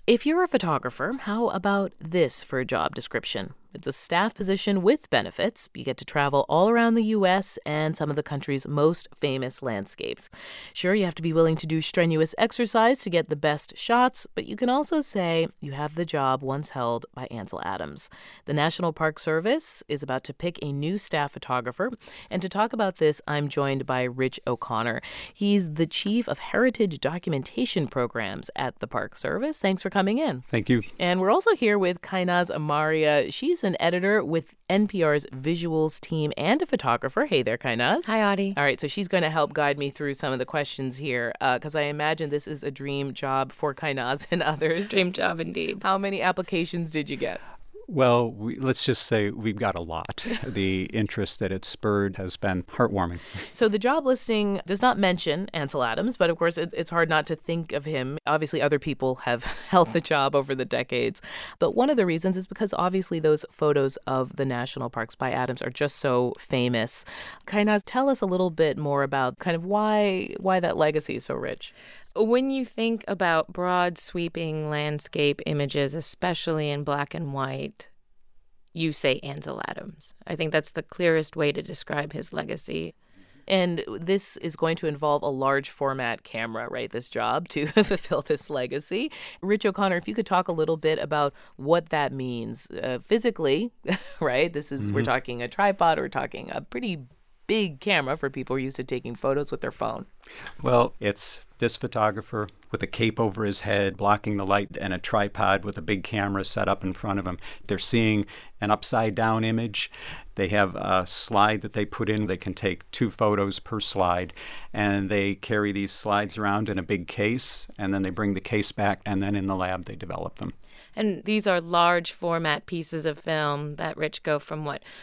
If you're a photographer, how about this for a job description? It's a staff position with benefits. You get to travel all around the U.S. and some of the country's most famous landscapes. Sure, you have to be willing to do strenuous exercise to get the best shots, but you can also say you have the job once held by Ansel Adams. The National Park Service is about to pick a new staff photographer. And to talk about this, I'm joined by Rich O'Connor. He's the Chief of Heritage Documentation Programs at the Park Service. Thanks for coming in. Thank you. And we're also here with Kainaz Amaria. She's an editor with NPR's visuals team and a photographer. Hey there, Kainaz. Hi, Audie. All right, so she's going to help guide me through some of the questions here because I imagine this is a dream job for Kainaz and others. Dream job indeed. How many applications did you get? Well, let's just say we've got a lot. The interest that it's spurred has been heartwarming. So the job listing does not mention Ansel Adams, but of course it's hard not to think of him. Obviously, other people have held the job over the decades. But one of the reasons is because obviously those photos of the national parks by Adams are just so famous. Kainaz, tell us a little bit more about kind of why that legacy is so rich. When you think about broad, sweeping landscape images, especially in black and white, you say Ansel Adams. I think that's the clearest way to describe his legacy. And this is going to involve a large format camera, right, this job to fulfill this legacy. Rich O'Connor, if you could talk a little bit about what that means physically, right? This is, We're talking a tripod, we're talking a pretty big camera for people who are used to taking photos with their phone. Well, it's this photographer with a cape over his head, blocking the light, and a tripod with a big camera set up in front of him. They're seeing an upside-down image. They have a slide that they put in. They can take 2 photos per slide, and they carry these slides around in a big case, and then they bring the case back, and then in the lab they develop them. And these are large format pieces of film that, Rich, go from,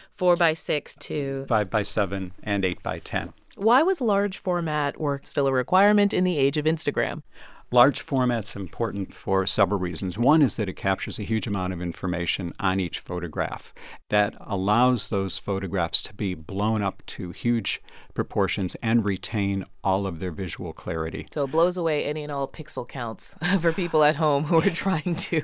4x6 to 5x7 and 8x10. Why was large format work still a requirement in the age of Instagram? Large format's important for several reasons. One is that it captures a huge amount of information on each photograph. That allows those photographs to be blown up to huge proportions and retain all of their visual clarity. So it blows away any and all pixel counts for people at home who are trying to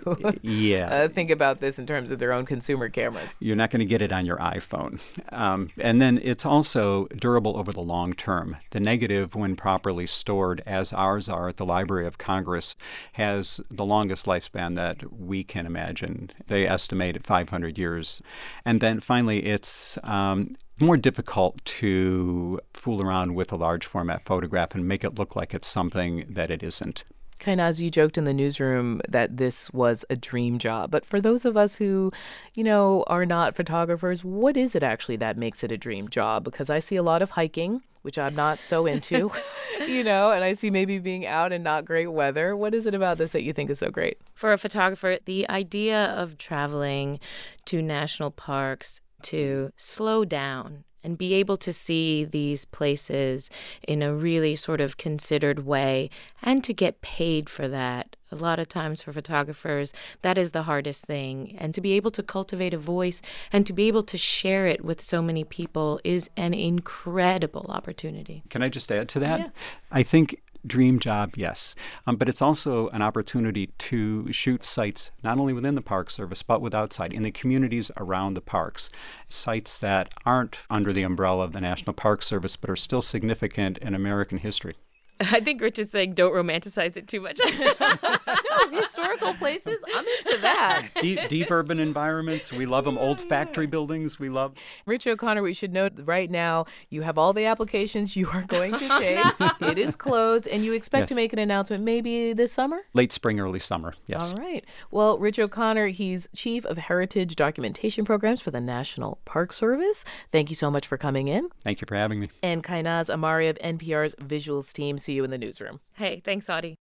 think about this in terms of their own consumer cameras. You're not going to get it on your iPhone. And then it's also durable over the long term. The negative, when properly stored, as ours are at the Library of Congress, has the longest lifespan that we can imagine. They estimate at 500 years. And then finally, it's more difficult to fool around with a large format photograph and make it look like it's something that it isn't. Kainaz, you joked in the newsroom that this was a dream job. But for those of us who, are not photographers, what is it actually that makes it a dream job? Because I see a lot of hiking, which I'm not so into, and I see maybe being out in not great weather. What is it about this that you think is so great? For a photographer, the idea of traveling to national parks to slow down and be able to see these places in a really sort of considered way and to get paid for that. A lot of times for photographers, that is the hardest thing. And to be able to cultivate a voice and to be able to share it with so many people is an incredible opportunity. Can I just add to that? Yeah. I think dream job, yes. But it's also an opportunity to shoot sites not only within the Park Service, but with outside, in the communities around the parks. Sites that aren't under the umbrella of the National Park Service, but are still significant in American history. I think Rich is saying don't romanticize it too much. No, historical places, I'm into that. Deep urban environments, we love them. Old factory buildings, we love. Rich O'Connor, we should note right now you have all the applications you are going to take. It is closed, and you expect to make an announcement maybe this summer? Late spring, early summer, yes. All right. Well, Rich O'Connor, he's Chief of Heritage Documentation Programs for the National Park Service. Thank you so much for coming in. Thank you for having me. And Kainaz Amaria of NPR's visuals team. See you in the newsroom. Hey, thanks, Audie.